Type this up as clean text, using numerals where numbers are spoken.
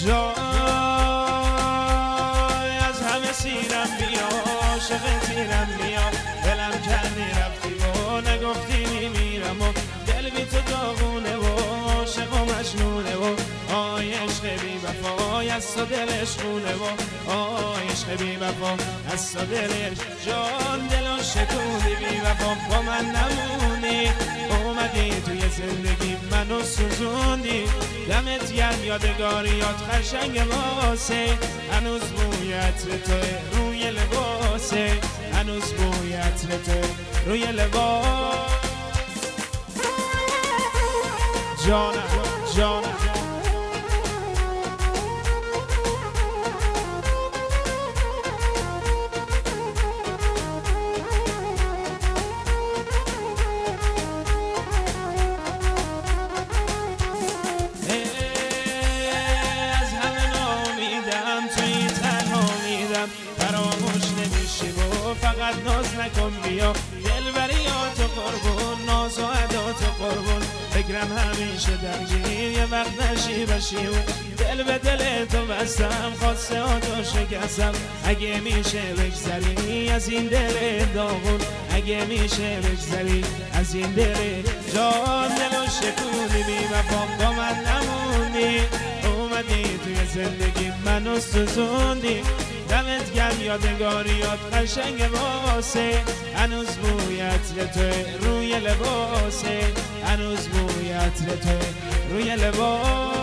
جای از همه سیرم بیا عاشق تیرم بیا دلم کردی رفتی و نگفتی میمیرم و دل بی تو داغونه و عاشق و مجنونه و آی عشق بی وفای از تو دلش خونه و آی عشق بی وفا از تو دلش جان دلو شکوندی بی وفا با من نمونی اومدی توی زندگی منو سوزوندی دمت گرم یادگاریات قشنگ واسه هنوز بوی عطر توی روی لباسه هنوز بوی عطر توی روی لباس جانم جانم فراموش نمیشی و فقط ناز نکن بیا دلبریات و قربون ناز و عدات و قربون فکرم همیشه درگیر یه وقت نشی بشی و دل به دل تو بستم خواسته ها تو شکستم اگه میشه بگذری از این دل داغون اگه میشه بگذری از این دل جان دلو شکونی بی وفا با من نموندی اومدی توی زندگی منو سوزوندی دمت گرم یادگاریات قشنگ واسه هنوز بوی عطر توی روی لباسه هنوز بوی عطر توی روی لباس